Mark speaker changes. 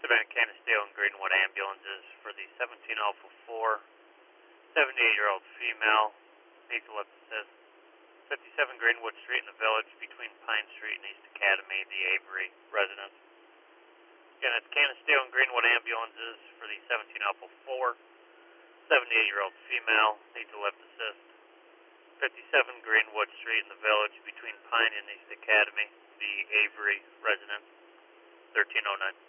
Speaker 1: Savannah Canisteo and Greenwood ambulances for the 17 Alpha 4, 78-year-old female, needs left assist. 57 Greenwood Street in the Village between Pine Street and East Academy, the Avery residence. Again, it's Canisteo and Greenwood ambulances for the 17 Alpha 4, 78-year-old female, needs a lift assist. 57 Greenwood Street in the Village between Pine and East Academy, the Avery residence, 1309.